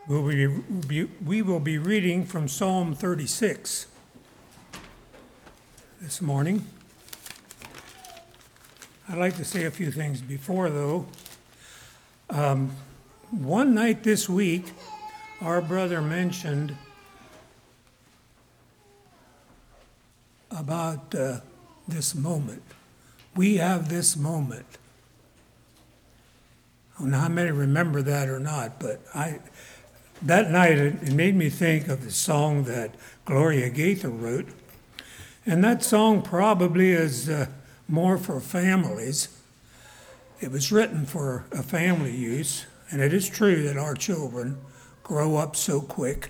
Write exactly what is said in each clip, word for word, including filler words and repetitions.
We'll be, be- we will be reading from Psalm thirty-six this morning. I'd like to say a few things before, though. Um, one night this week, our brother mentioned about uh, this moment. We have this moment. I don't know how many remember that or not, but I, that night it, it made me think of the song that Gloria Gaither wrote. And that song probably is uh, more for families. It was written for a family use, and it is true that our children grow up so quick.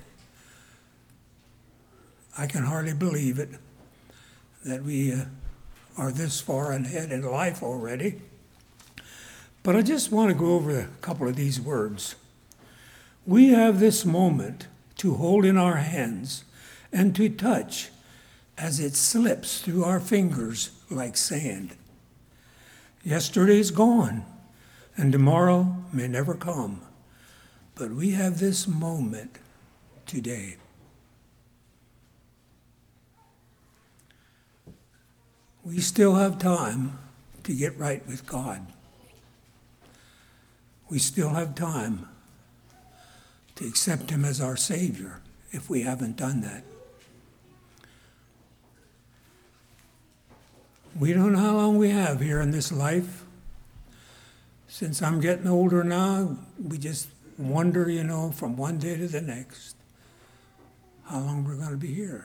I can hardly believe it, that we uh, are this far ahead in life already. But I just want to go over a couple of these words. We have this moment to hold in our hands and to touch as it slips through our fingers like sand. Yesterday's gone, and tomorrow may never come, but we have this moment today. We still have time to get right with God. We still have time to accept Him as our Savior if we haven't done that. We don't know how long we have here in this life. Since I'm getting older now, we just wonder, you know, from one day to the next, how long we're going to be here.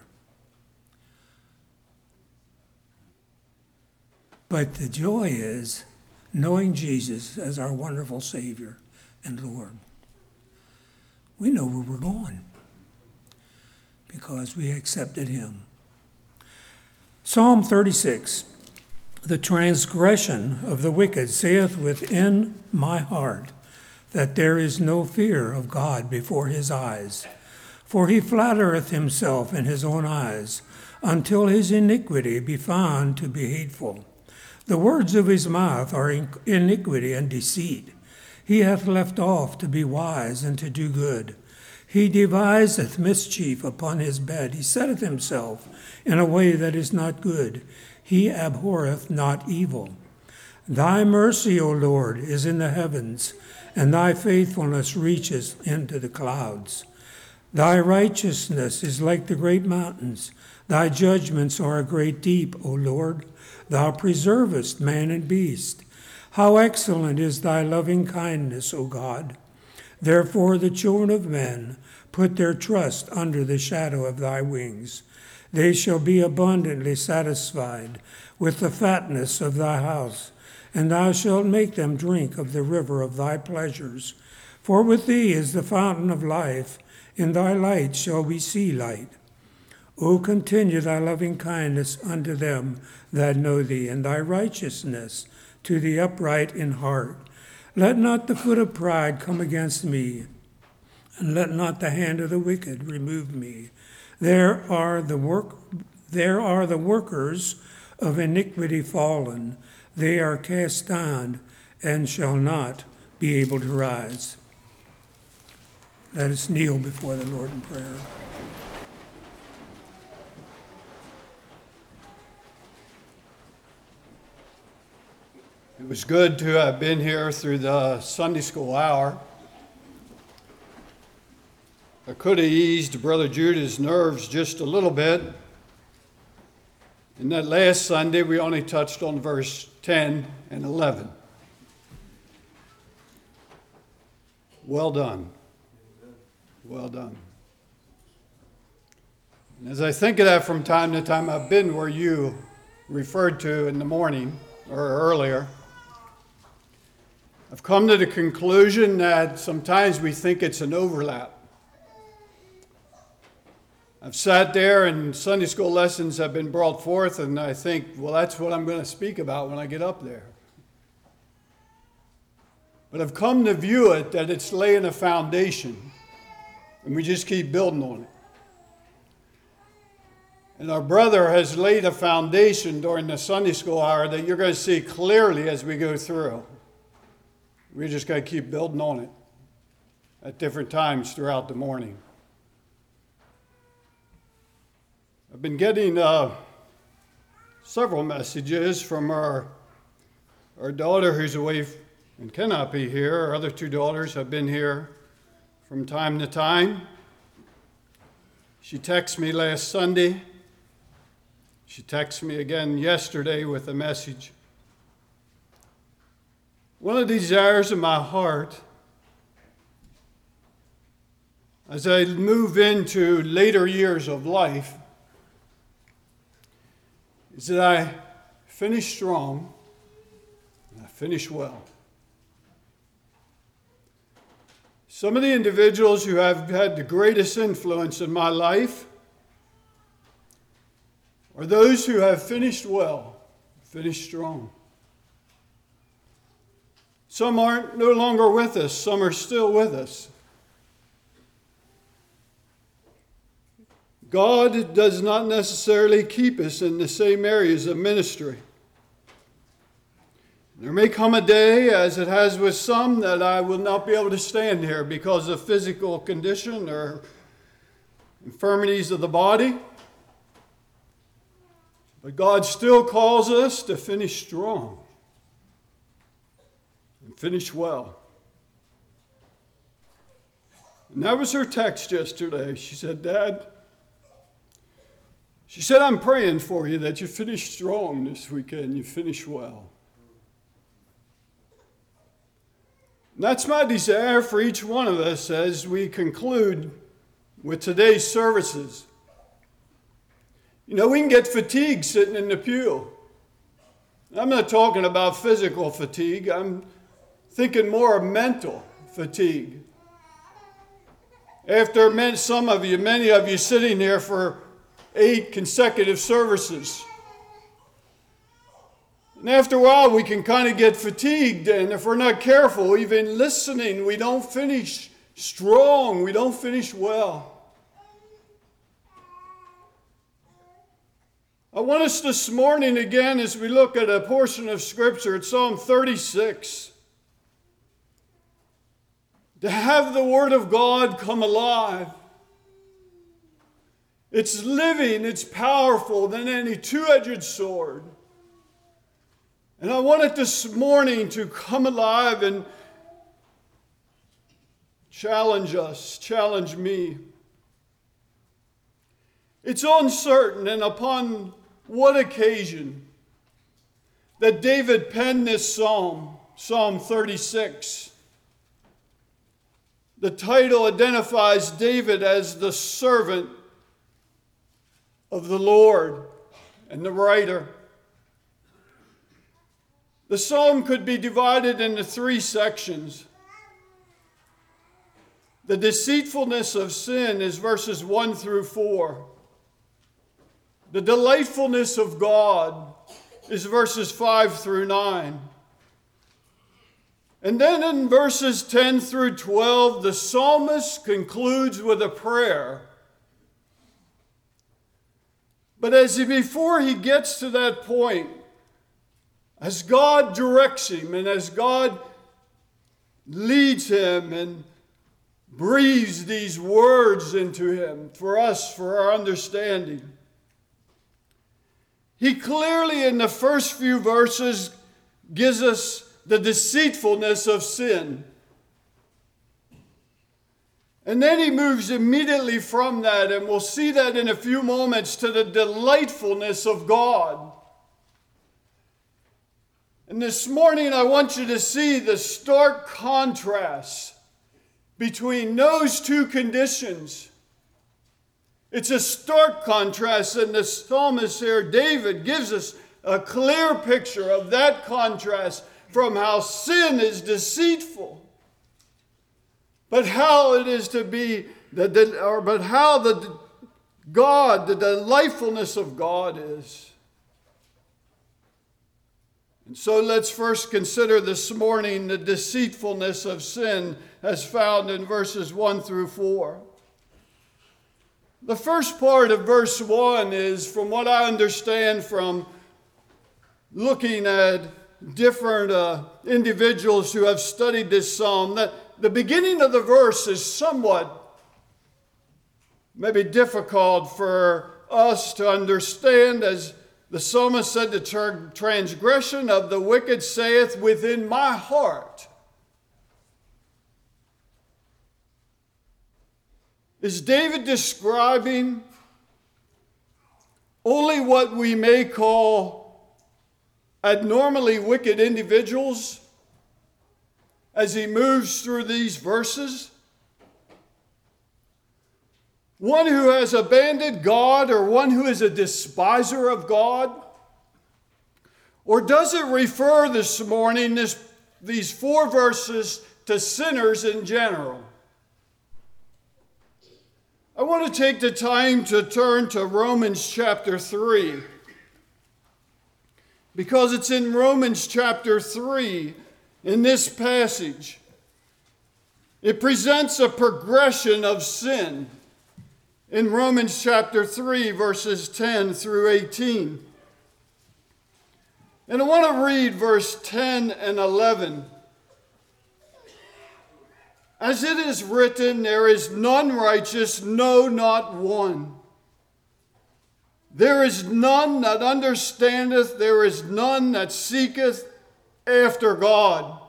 But the joy is knowing Jesus as our wonderful Savior and Lord. We know where we're going because we accepted Him. Psalm thirty-six. The transgression of the wicked saith within my heart that there is no fear of God before his eyes. For he flattereth himself in his own eyes, until his iniquity be found to be hateful. The words of his mouth are iniquity and deceit. He hath left off to be wise and to do good. He deviseth mischief upon his bed. He setteth himself in a way that is not good. He abhorreth not evil. Thy mercy, O Lord, is in the heavens, and thy faithfulness reaches into the clouds. Thy righteousness is like the great mountains. Thy judgments are a great deep, O Lord. Thou preservest man and beast. How excellent is thy loving kindness, O God. Therefore the children of men put their trust under the shadow of thy wings. They shall be abundantly satisfied with the fatness of thy house, and thou shalt make them drink of the river of thy pleasures. For with thee is the fountain of life, in thy light shall we see light. O continue thy loving kindness unto them that know thee, and thy righteousness to the upright in heart. Let not the foot of pride come against me, and let not the hand of the wicked remove me. There are the work there are the workers of iniquity fallen. They are cast down and shall not be able to rise. Let us kneel before the Lord in prayer. It was good to have been here through the Sunday school hour. I could have eased Brother Judah's nerves just a little bit. In that last Sunday, we only touched on verse ten and eleven. Well done. Well done. And as I think of that from time to time, I've been where you referred to in the morning or earlier. I've come to the conclusion that sometimes we think it's an overlap. I've sat there and Sunday school lessons have been brought forth, and I think, well, that's what I'm going to speak about when I get up there. But I've come to view it that it's laying a foundation, and we just keep building on it. And our brother has laid a foundation during the Sunday school hour that you're going to see clearly as we go through. We just got to keep building on it. at different times throughout the morning. I've been getting uh, several messages from our, our daughter who's away and cannot be here. Our other two daughters have been here from time to time. She texted me last Sunday. She texted me again yesterday with a message. One of the desires of my heart as I move into later years of life is that I finish strong and I finish well. Some of the individuals who have had the greatest influence in my life are those who have finished well, finished strong. Some aren't no longer with us, some are still with us. God does not necessarily keep us in the same areas of ministry. There may come a day, as it has with some, that I will not be able to stand here because of physical condition or infirmities of the body. But God still calls us to finish strong and finish well. And that was her text yesterday. She said, Dad, she said, I'm praying for you that you finish strong this weekend, you finish well. And that's my desire for each one of us as we conclude with today's services. You know, we can get fatigued sitting in the pew. I'm not talking about physical fatigue. I'm thinking more of mental fatigue. After some of you, many of you sitting here for eight consecutive services. And after a while, we can kind of get fatigued, and if we're not careful, even listening, we don't finish strong, we don't finish well. I want us this morning again, as we look at a portion of Scripture, it's Psalm thirty-six, to have the Word of God come alive. It's living, it's powerful than any two-edged sword. And I want it this morning to come alive and challenge us, challenge me. It's uncertain, and upon what occasion that David penned this psalm, Psalm thirty-six. The title identifies David as the servant of the Lord and the writer. The psalm could be divided into three sections. The deceitfulness of sin is verses one through four. The delightfulness of God is verses five through nine. And then in verses ten through twelve, the psalmist concludes with a prayer. But as he, before he gets to that point, as God directs him and as God leads him and breathes these words into him for us, for our understanding, he clearly in the first few verses gives us the deceitfulness of sin. And then he moves immediately from that, and we'll see that in a few moments, to the delightfulness of God. And this morning I want you to see the stark contrast between those two conditions. It's a stark contrast, and the psalmist here, David, gives us a clear picture of that contrast from how sin is deceitful, but how it is to be, the, or but how the God, the delightfulness of God is. And so let's first consider this morning the deceitfulness of sin as found in verses one through four. The first part of verse one is, from what I understand from looking at different uh, individuals who have studied this psalm, that the beginning of the verse is somewhat maybe difficult for us to understand, as the psalmist said, the tra- transgression of the wicked saith within my heart. Is David describing only what we may call abnormally wicked individuals as he moves through these verses? One who has abandoned God, or one who is a despiser of God? Or does it refer this morning, this, these four verses, to sinners in general? I want to take the time to turn to Romans chapter three, because it's in Romans chapter three, in this passage, it presents a progression of sin. In Romans chapter three, verses ten through eighteen. And I want to read verse ten and eleven. As it is written, there is none righteous, no, not one. There is none that understandeth, there is none that seeketh after God.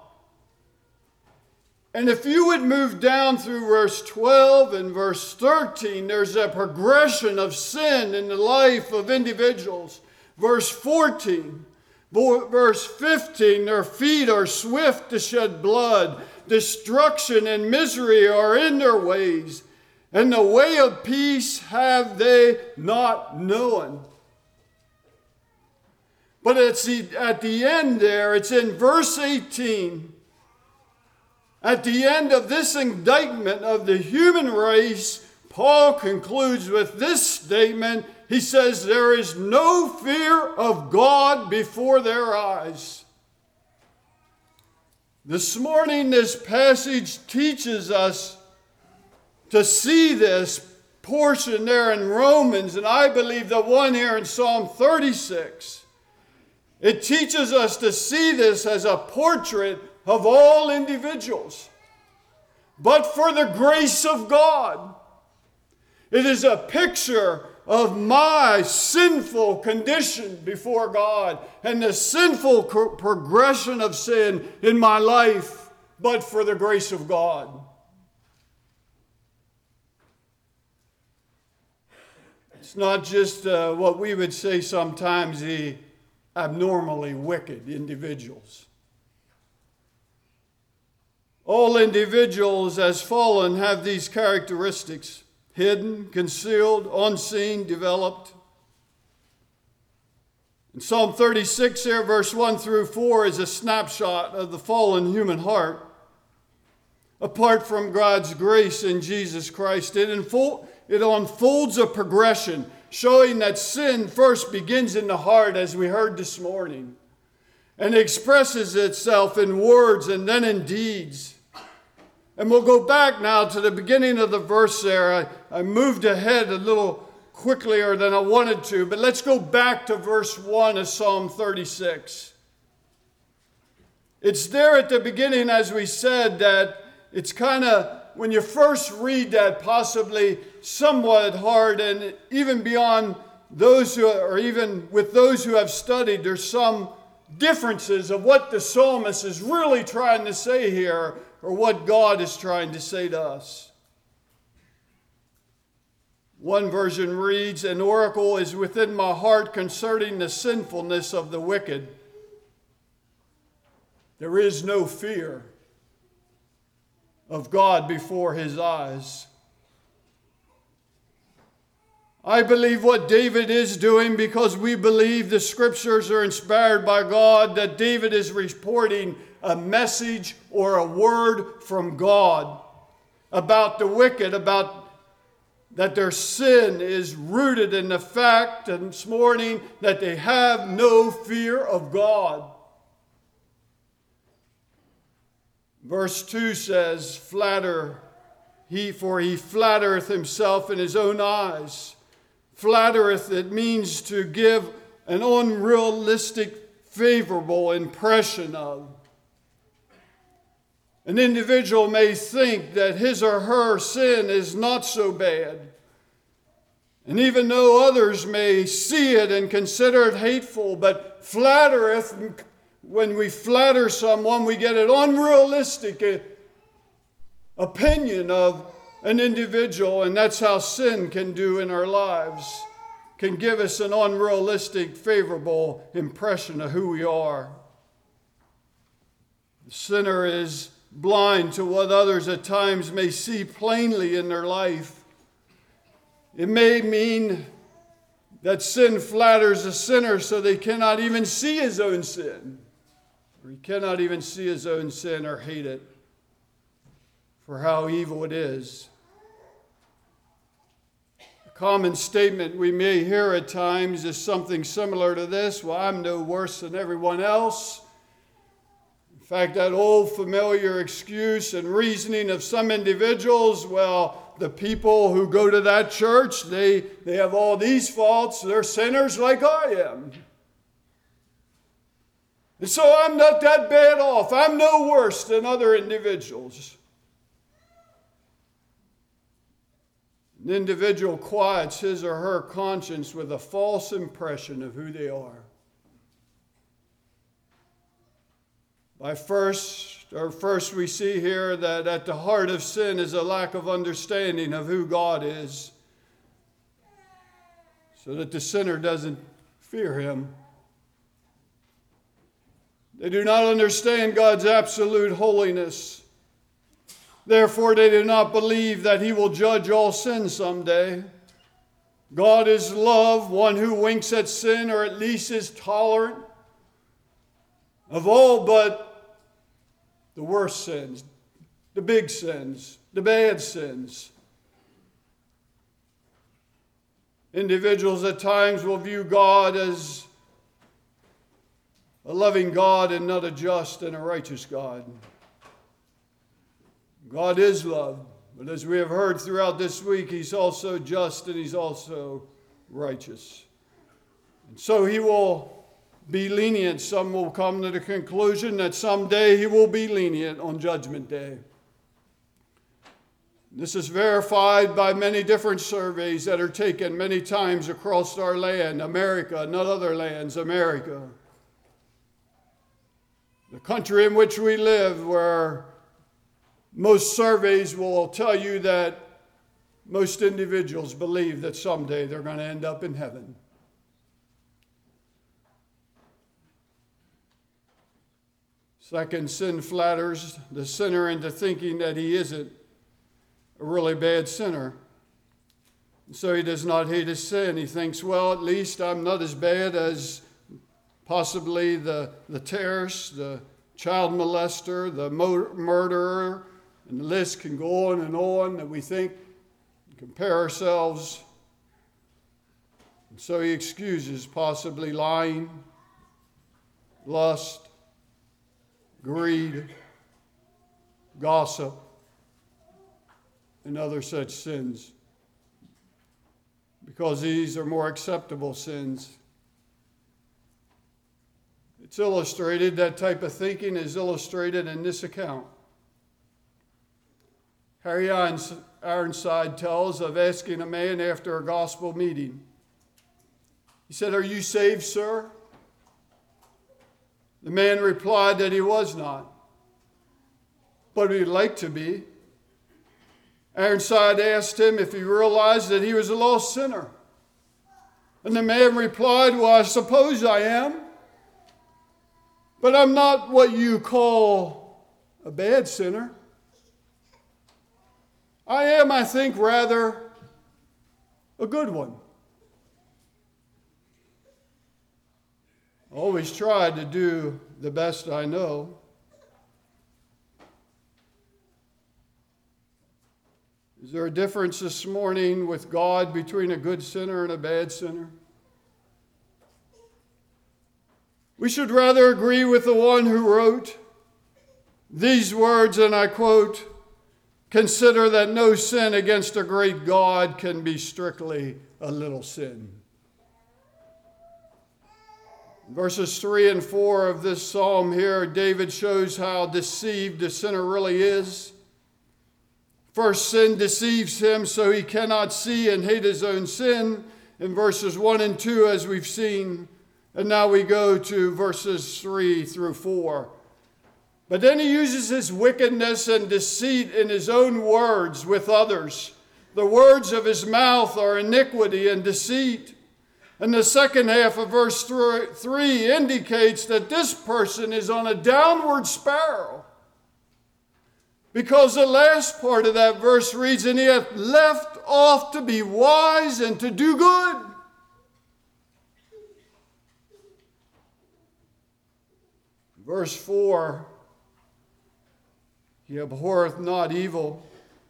And if you would move down through verse twelve and verse thirteen, there's a progression of sin in the life of individuals. Verse fourteen, verse fifteen, their feet are swift to shed blood. Destruction and misery are in their ways, and the way of peace have they not known. But it's the, at the end there, it's in verse eighteen. At the end of this indictment of the human race, Paul concludes with this statement. He says, there is no fear of God before their eyes. This morning, this passage teaches us to see this portion there in Romans, and I believe the one here in Psalm thirty-six. It teaches us to see this as a portrait of all individuals. But for the grace of God, it is a picture of my sinful condition before God and the sinful co- progression of sin in my life, but for the grace of God. It's not just uh, what we would say sometimes the abnormally wicked individuals. All individuals as fallen have these characteristics: hidden, concealed, unseen, developed. In Psalm thirty-six here, verse one through four, is a snapshot of the fallen human heart. Apart from God's grace in Jesus Christ, it, unfold, it unfolds a progression showing that sin first begins in the heart, as we heard this morning, and expresses itself in words and then in deeds. And we'll go back now to the beginning of the verse there. I, I moved ahead a little quicker than I wanted to, but let's go back to verse one of Psalm thirty-six. It's there at the beginning, as we said, that it's kind of, when you first read that, possibly somewhat hard, and even beyond those who, or even with those who have studied, there's some differences of what the psalmist is really trying to say here, or what God is trying to say to us. One version reads, "An oracle is within my heart concerning the sinfulness of the wicked. There is no fear of God before his eyes." I believe what David is doing, because we believe the scriptures are inspired by God, that David is reporting a message or a word from God about the wicked, about that their sin is rooted in the fact this morning that they have no fear of God. Verse two says, "Flatter he, for he flattereth himself in his own eyes." Flattereth, it means to give an unrealistic, favorable impression of. An individual may think that his or her sin is not so bad. And even though others may see it and consider it hateful, but flattereth, when we flatter someone, we get an unrealistic opinion of an individual, and that's how sin can do in our lives, can give us an unrealistic, favorable impression of who we are. The sinner is blind to what others at times may see plainly in their life. It may mean that sin flatters the sinner so they cannot even see his own sin, or he cannot even see his own sin or hate it for how evil it is. A common statement we may hear at times is something similar to this: well, I'm no worse than everyone else. In fact, that old familiar excuse and reasoning of some individuals, well, the people who go to that church, they, they have all these faults. They're sinners like I am. And so I'm not that bad off. I'm no worse than other individuals. An individual quiets his or her conscience with a false impression of who they are. By first, or first we see here that at the heart of sin is a lack of understanding of who God is, so that the sinner doesn't fear him. They do not understand God's absolute holiness. Therefore, they do not believe that he will judge all sin someday. God is love, one who winks at sin, or at least is tolerant of all but the worst sins, the big sins, the bad sins. Individuals at times will view God as a loving God and not a just and a righteous God. God is love, but as we have heard throughout this week, he's also just and he's also righteous. And so he will be lenient. Some will come to the conclusion that someday he will be lenient on Judgment Day. This is verified by many different surveys that are taken many times across our land, America, not other lands, America. The country in which we live, where most surveys will tell you that most individuals believe that someday they're going to end up in heaven. Second, sin flatters the sinner into thinking that he isn't a really bad sinner. And so he does not hate his sin. He thinks, well, at least I'm not as bad as possibly the, the terrorist, the child molester, the mo- murderer, and the list can go on and on, that we think, compare ourselves. And so he excuses possibly lying, lust, greed, gossip, and other such sins, because these are more acceptable sins. It's illustrated, that type of thinking is illustrated in this account. Harry Ironside tells of asking a man after a gospel meeting. He said, "Are you saved, sir?" The man replied that he was not, but he'd like to be. Ironside asked him if he realized that he was a lost sinner. And the man replied, "Well, I suppose I am, but I'm not what you call a bad sinner. I am, I think, rather a good one. I always tried to do the best I know." Is there a difference this morning with God between a good sinner and a bad sinner? We should rather agree with the one who wrote these words, and I quote, "Consider that no sin against a great God can be strictly a little sin." Verses three and four of this psalm here, David shows how deceived the sinner really is. First, sin deceives him so he cannot see and hate his own sin in verses one and two, as we've seen. And now we go to verses three through four. But then he uses his wickedness and deceit in his own words with others. The words of his mouth are iniquity and deceit. And the second half of verse three indicates that this person is on a downward spiral. Because the last part of that verse reads, and he hath left off to be wise and to do good. Verse four, he abhorreth not evil.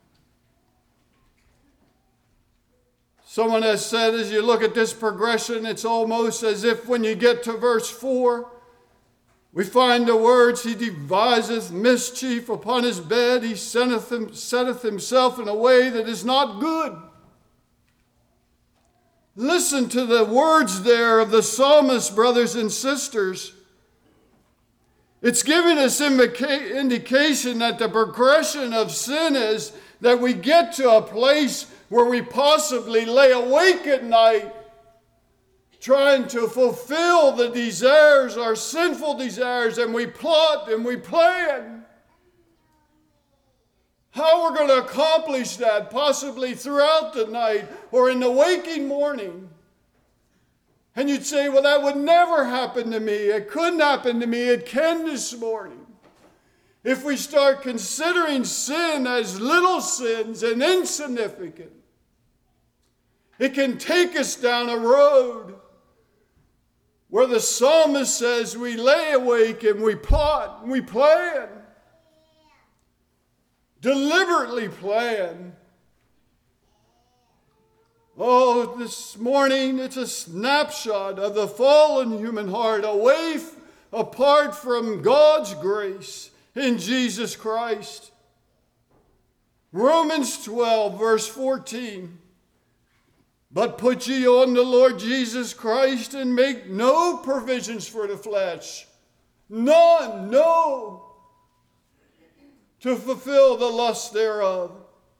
Someone has said, as you look at this progression, it's almost as if when you get to verse four, we find the words, he deviseth mischief upon his bed, he setteth, him, setteth himself in a way that is not good. Listen to the words there of the psalmist, brothers and sisters. It's giving us indica- indication that the progression of sin is that we get to a place where we possibly lay awake at night trying to fulfill the desires, our sinful desires, and we plot and we plan how we're going to accomplish that, possibly throughout the night or in the waking morning. And you'd say, well, that would never happen to me. It couldn't happen to me. It can this morning. If we start considering sin as little sins and insignificant, it can take us down a road where the psalmist says we lay awake and we plot and we plan, deliberately plan. Oh, this morning it's a snapshot of the fallen human heart away, f- apart from God's grace in Jesus Christ. Romans twelve, verse fourteen. But put ye on the Lord Jesus Christ and make no provisions for the flesh. None, no. To fulfill the lust thereof.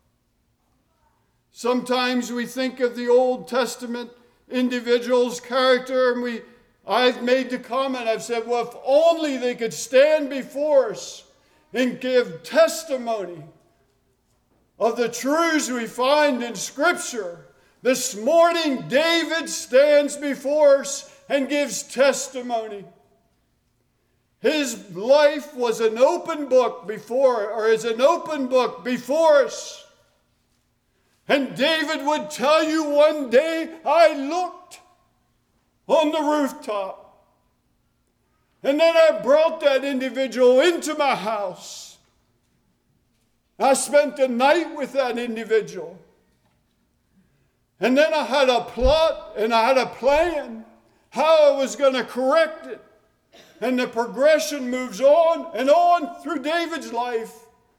Sometimes we think of the Old Testament individual's character, and we, I've made the comment, I've said, well, if only they could stand before us and give testimony of the truths we find in Scripture. This morning, David stands before us and gives testimony. His life was an open book before, or is an open book before us. And David would tell you, one day I looked on the rooftop, and then I brought that individual into my house. I spent the night with that individual. And then I had a plot and I had a plan how I was going to correct it. And the progression moves on and on through David's life.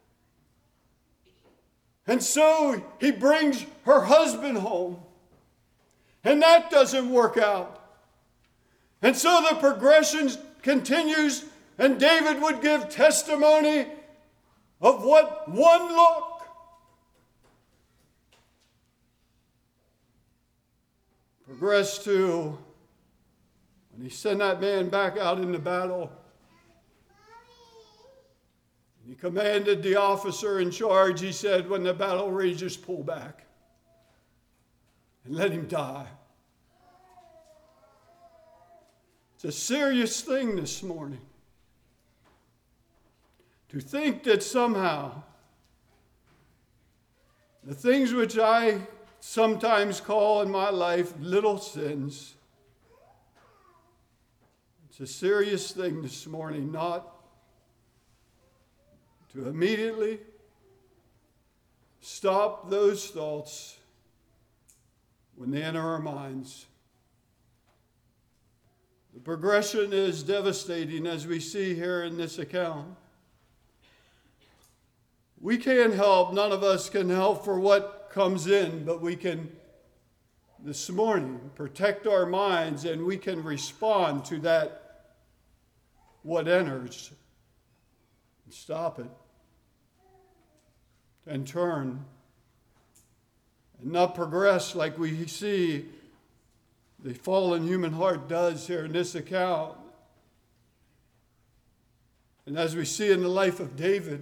And so he brings her husband home. And that doesn't work out. And so the progression continues, and David would give testimony of what one look progressed to when he sent that man back out into battle. He commanded the officer in charge, he said, when the battle rages, pull back and let him die. It's a serious thing this morning to think that somehow the things which I sometimes call in my life little sins, it's a serious thing this morning not to immediately stop those thoughts when they enter our minds. The progression is devastating, as we see here in this account. We can't help, none of us can help for what comes in, but we can this morning. Protect our minds, and we can respond to that, what enters, and stop it, and turn, and not progress like we see the fallen human heart does here in this account. And as we see in the life of David,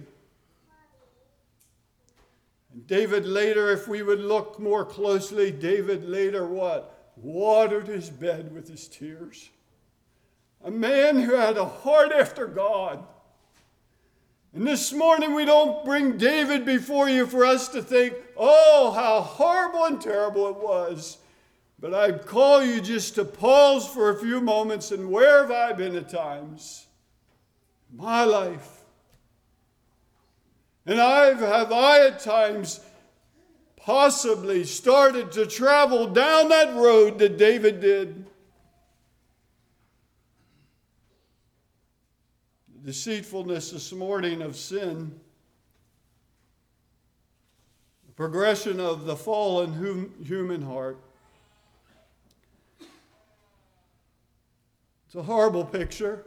and David later, if we would look more closely, David later what? Watered his bed with his tears. A man who had a heart after God. And this morning we don't bring David before you for us to think, oh, how horrible and terrible it was. But I call you just to pause for a few moments, and where have I been at times? My life. And I've, have I at times possibly started to travel down that road that David did? The deceitfulness this morning of sin, the progression of the fallen hum, human heart. It's a horrible picture.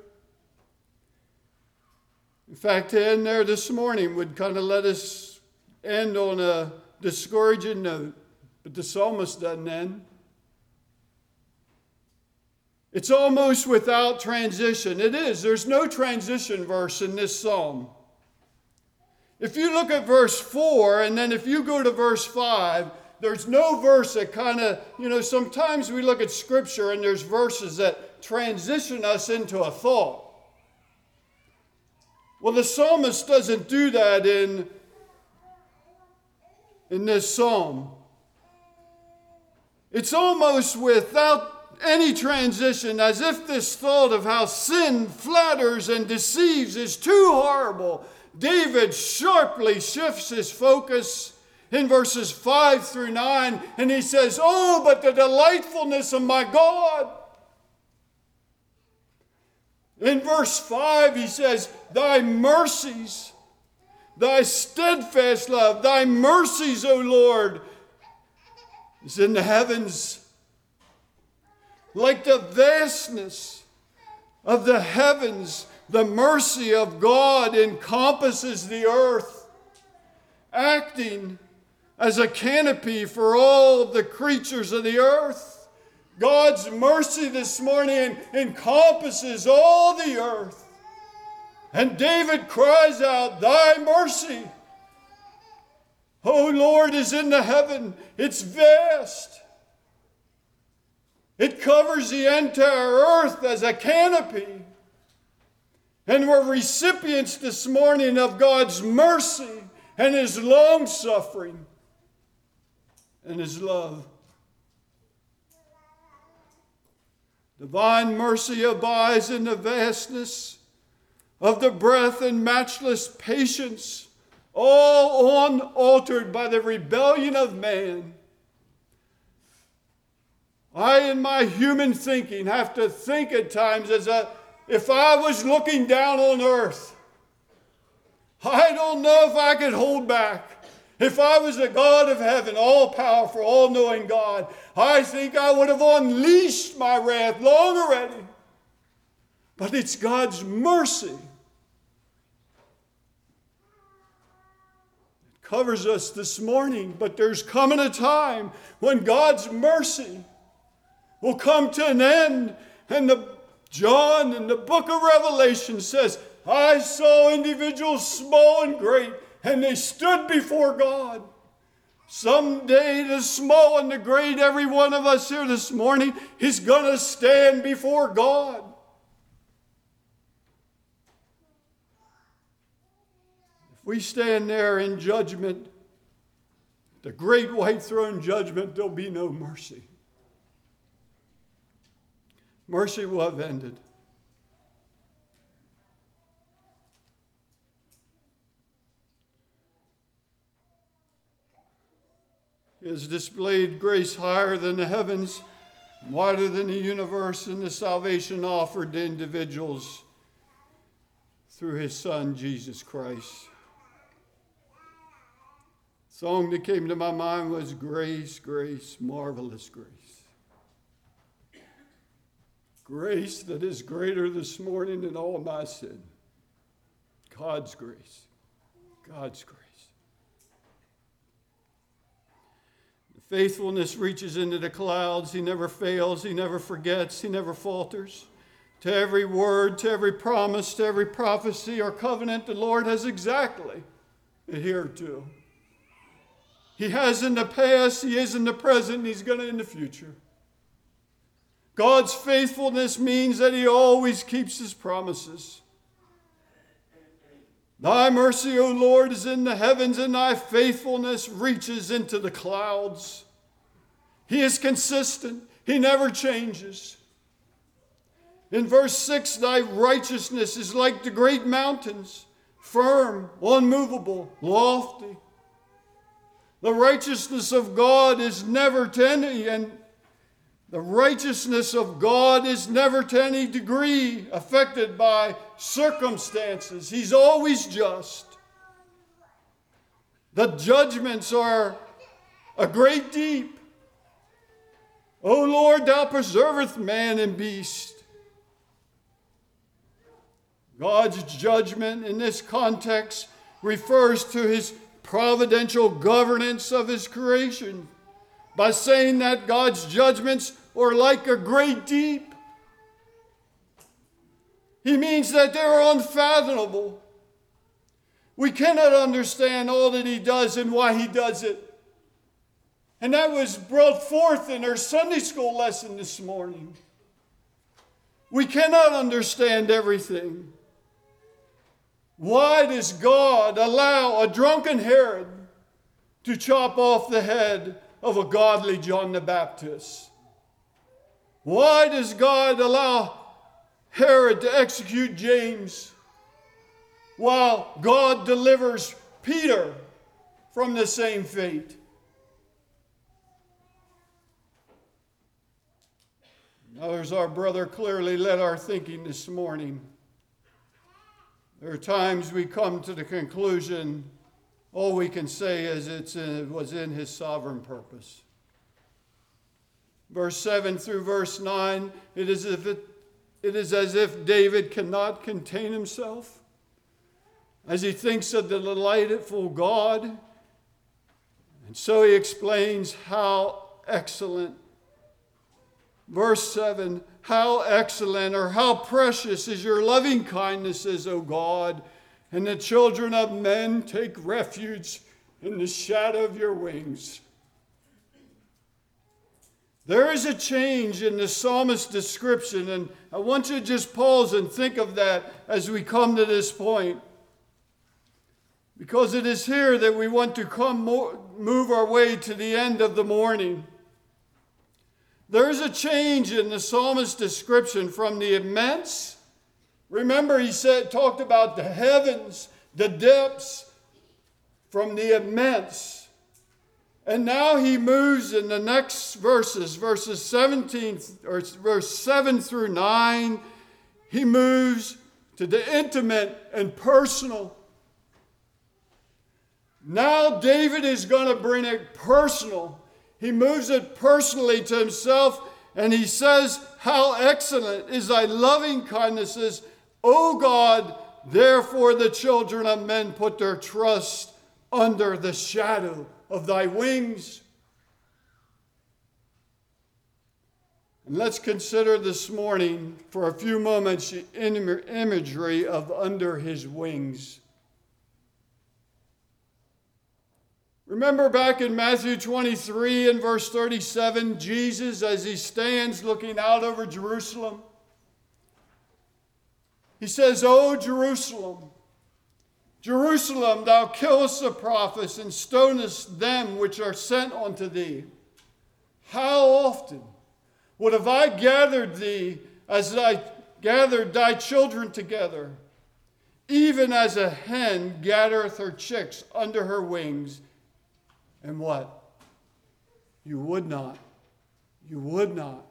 In fact, to end there this morning would kind of let us end on a discouraging note, but the psalmist doesn't end. It's almost without transition. It is. There's no transition verse in this psalm. If you look at verse four, and then if you go to verse five, there's no verse that kind of, you know, sometimes we look at Scripture and there's verses that transition us into a thought. Well, the psalmist doesn't do that in, in this psalm. It's almost without any transition, as if this thought of how sin flatters and deceives is too horrible. David sharply shifts his focus in verses five through nine, and he says, oh, but the delightfulness of my God. In verse five, he says, thy mercies, thy steadfast love, thy mercies, O Lord, is in the heavens. Like the vastness of the heavens, the mercy of God encompasses the earth, acting as a canopy for all of the creatures of the earth. God's mercy this morning encompasses all the earth. And David cries out, thy mercy, O Lord, is in the heaven. It's vast. It covers the entire earth as a canopy. And we're recipients this morning of God's mercy and His long-suffering and His love. Divine mercy abides in the vastness of the breadth and matchless patience, all unaltered by the rebellion of man. I, in my human thinking, have to think at times as a, if I was looking down on earth. I don't know if I could hold back. If I was the God of heaven, all-powerful, all-knowing God, I think I would have unleashed my wrath long already. But it's God's mercy. It covers us this morning, but there's coming a time when God's mercy will come to an end. And the, John in the book of Revelation says, I saw individuals small and great, and they stood before God. Someday the small and the great, every one of us here this morning, is going to stand before God. If we stand there in judgment, the great white throne judgment, there'll be no mercy. Mercy will have ended. He has displayed grace higher than the heavens, wider than the universe, and the salvation offered to individuals through His Son, Jesus Christ. song that came to my mind was Grace, Grace, Marvelous Grace. Grace that is greater this morning than all my sin. God's grace. God's grace. The faithfulness reaches into the clouds. He never fails. He never forgets. He never falters. To every word, to every promise, to every prophecy or covenant, the Lord has exactly adhered to. He has in the past, he is in the present, and he's going to in the future. God's faithfulness means that he always keeps his promises. Thy mercy, O Lord, is in the heavens, and thy faithfulness reaches into the clouds. He is consistent. He never changes. In verse six, thy righteousness is like the great mountains, firm, unmovable, lofty. The righteousness of God is never to any, and the righteousness of God is never to any degree affected by circumstances. He's always just. The judgments are a great deep. O Lord, thou preservest man and beast. God's judgment in this context refers to his providential governance of his creation by saying that God's judgments are like a great deep. He means that they're unfathomable. We cannot understand all that he does and why he does it. And that was brought forth in our Sunday school lesson this morning. We cannot understand everything. Why does God allow a drunken Herod to chop off the head of a godly John the Baptist? Why does God allow Herod to execute James while God delivers Peter from the same fate? Now, as our brother clearly led our thinking this morning, there are times we come to the conclusion, all we can say is it's in, it was in his sovereign purpose. Verse seven through verse nine, it is, as if it, it is as if David cannot contain himself as he thinks of the delightful God. And so he explains how excellent. Verse seven, how excellent or how precious is your loving kindnesses, O God, and the children of men take refuge in the shadow of your wings. There is a change in the psalmist's description, and I want you to just pause and think of that as we come to this point. Because it is here that we want to come more, move our way to the end of the morning. There is a change in the psalmist's description from the immense. Remember, he said, talked about the heavens, the depths, from the immense. And now he moves in the next verses, verses seventeen, or verse seven through nine. He moves to the intimate and personal. Now David is going to bring it personal. He moves it personally to himself, and he says, how excellent is thy loving kindnesses, O God, therefore the children of men put their trust under the shadow of thy wings. And let's consider this morning for a few moments the imagery of under his wings. Remember back in Matthew twenty-three and verse thirty-seven, Jesus, as he stands looking out over Jerusalem, he says, O Jerusalem, Jerusalem, thou killest the prophets and stonest them which are sent unto thee. How often would have I gathered thee as I gathered thy children together, even as a hen gathereth her chicks under her wings. And what? You would not. You would not.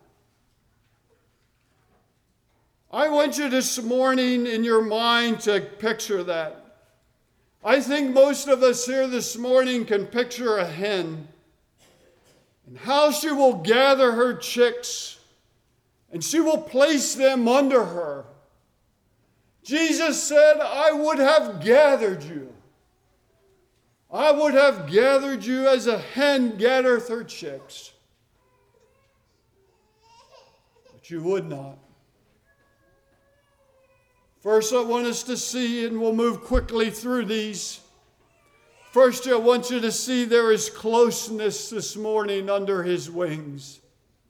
I want you this morning in your mind to picture that. I think most of us here this morning can picture a hen and how she will gather her chicks and she will place them under her. Jesus said, I would have gathered you. I would have gathered you as a hen gathereth her chicks. But you would not. First, I want us to see, and we'll move quickly through these. First, I want you to see there is closeness this morning under his wings.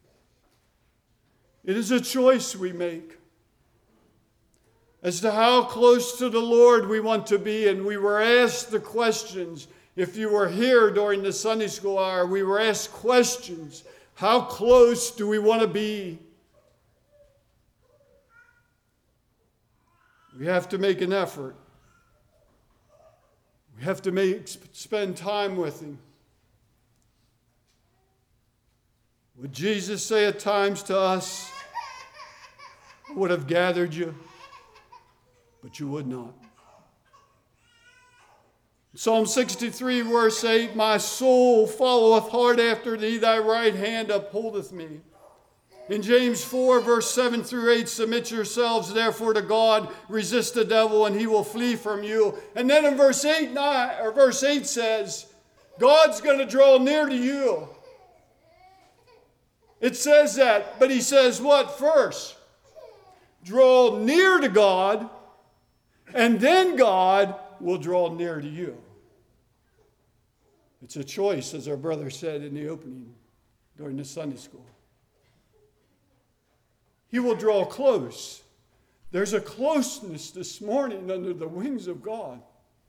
It is a choice we make as to how close to the Lord we want to be. And we were asked the questions. If you were here during the Sunday school hour, we were asked questions. How close do we want to be? We have to make an effort. We have to make, spend time with him. Would Jesus say at times to us, I would have gathered you, but you would not. Psalm sixty-three, verse eight, my soul followeth hard after thee, thy right hand upholdeth me. In James four, verse seven through eight, submit yourselves therefore to God, resist the devil, and he will flee from you. And then in verse eight, nine, or verse eight says, God's going to draw near to you. It says that, but he says what first? Draw near to God, and then God will draw near to you. It's a choice, as our brother said in the opening during the Sunday school. He will draw close. There's a closeness this morning under the wings of God.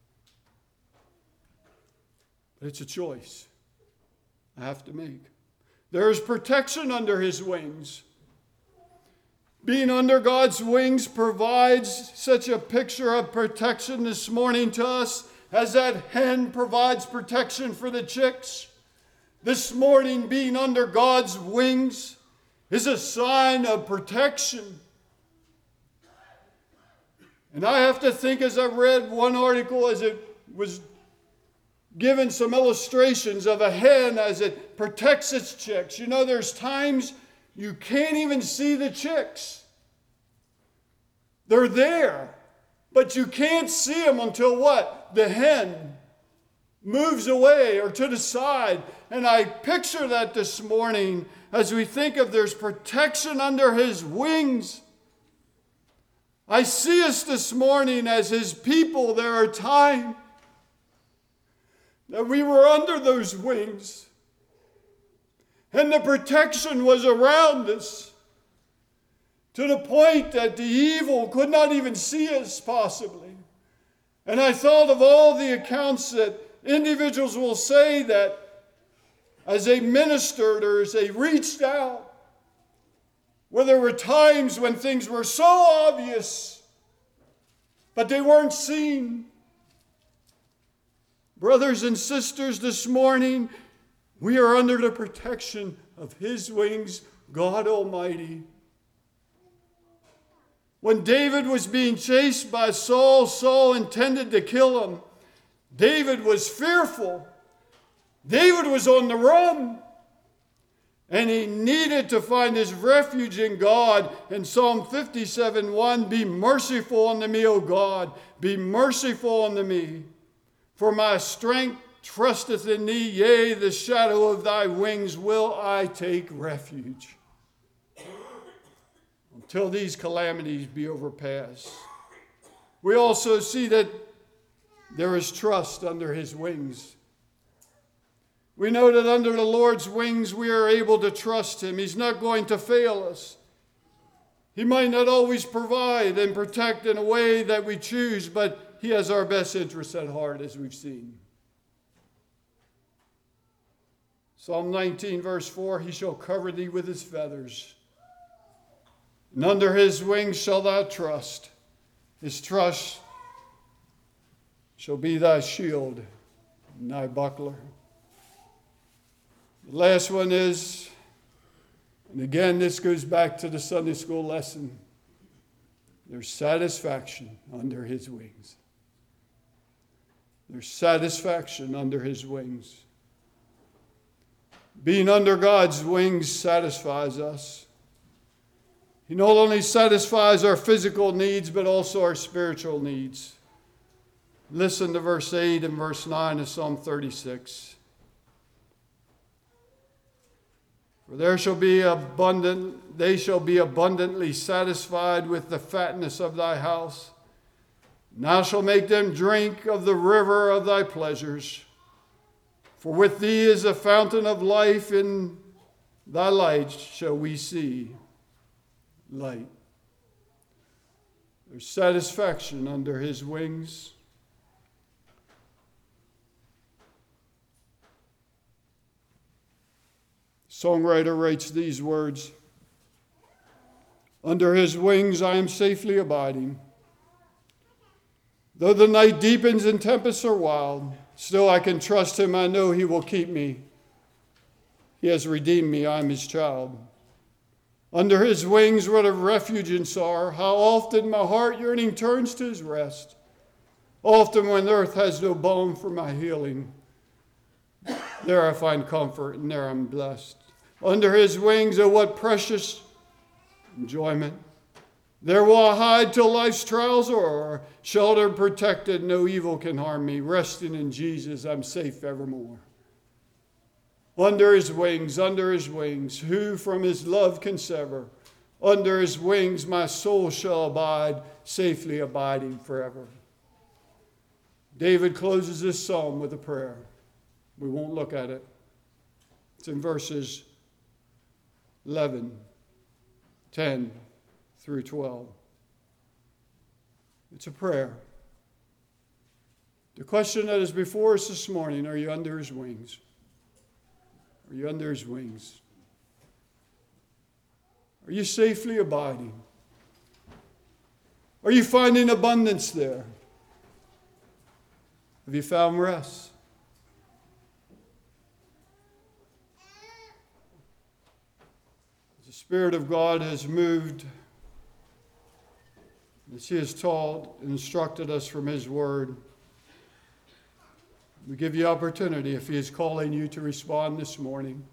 But it's a choice I have to make. There is protection under his wings. Being under God's wings provides such a picture of protection this morning to us as that hen provides protection for the chicks. This morning, being under God's wings is a sign of protection. And I have to think, as I read one article, as it was given some illustrations of a hen as it protects its chicks. You know, there's times you can't even see the chicks. They're there, but you can't see them until what? The hen moves away or to the side. And I picture that this morning as we think of there's protection under his wings. I see us this morning as his people. There are times that we were under those wings and the protection was around us to the point that the evil could not even see us possibly. And I thought of all the accounts that individuals will say that as they ministered or as they reached out, where there were times when things were so obvious, but they weren't seen. Brothers and sisters, this morning, we are under the protection of his wings, God Almighty. When David was being chased by Saul, Saul intended to kill him. David was fearful. David was on the run. And he needed to find his refuge in God. In Psalm fifty-seven one, be merciful unto me, O God. Be merciful unto me. For my strength trusteth in thee. Yea, the shadow of thy wings will I take refuge. Until these calamities be overpassed. We also see that there is trust under his wings. We know that under the Lord's wings we are able to trust him. He's not going to fail us. He might not always provide and protect in a way that we choose, but he has our best interests at heart, as we've seen. Psalm nineteen, verse four, he shall cover thee with his feathers, and under his wings shalt thou trust. His trust shall be thy shield and thy buckler. The last one is, and again this goes back to the Sunday school lesson, there's satisfaction under his wings. There's satisfaction under his wings. Being under God's wings satisfies us. He not only satisfies our physical needs, but also our spiritual needs. Listen to verse eight and verse nine of Psalm thirty-six. For there shall be abundant, they shall be abundantly satisfied with the fatness of thy house. And thou shalt make them drink of the river of thy pleasures. For with thee is a fountain of life, in thy light shall we see light. There's satisfaction under his wings. The songwriter writes these words, under his wings I am safely abiding. Though the night deepens and tempests are wild, still I can trust him. I know he will keep me. He has redeemed me. I'm his child. Under his wings, what a refuge and sorrow. How often my heart yearning turns to his rest. Often when earth has no balm for my healing, there I find comfort and there I'm blessed. Under his wings, oh, what precious enjoyment. There will I hide till life's trials are o'er. Sheltered, protected, no evil can harm me. Resting in Jesus, I'm safe evermore. Under his wings, under his wings, who from his love can sever? Under his wings, my soul shall abide, safely abiding forever. David closes this psalm with a prayer. We won't look at it. It's in verses eleven, ten through twelve. It's a prayer. The question that is before us this morning, are you under his wings? Are you under his wings? Are you safely abiding? Are you finding abundance there? Have you found rest? The Spirit of God has moved as he has taught and instructed us from his word. We give you opportunity if he is calling you to respond this morning.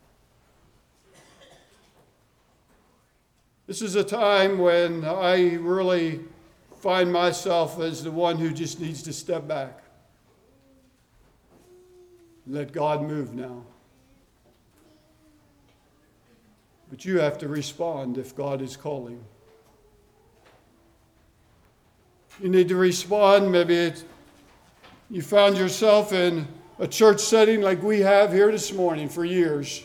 This is a time when I really find myself as the one who just needs to step back. Let God move now. But you have to respond if God is calling. You need to respond. Maybe it's, you found yourself in a church setting like we have here this morning for years.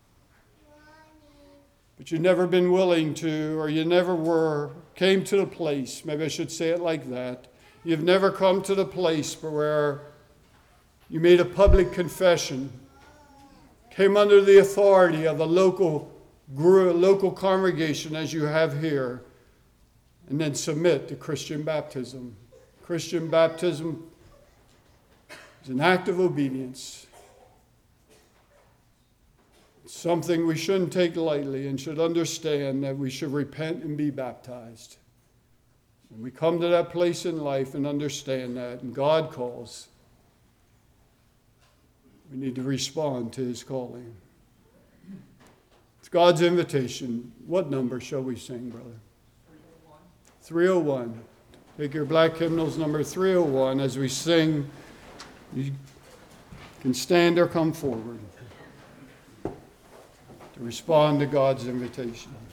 But you've never been willing to, or you never were, came to the place, maybe I should say it like that. You've never come to the place where you made a public confession, came under the authority of a local grew a local congregation as you have here, and then submit to Christian baptism. Christian baptism is an act of obedience. It's something we shouldn't take lightly and should understand that we should repent and be baptized. When we come to that place in life and understand that, and God calls, we need to respond to his calling. It's God's invitation. What number shall we sing, brother? three oh one. Take your black hymnals, number three oh one. As we sing, you can stand or come forward to respond to God's invitation.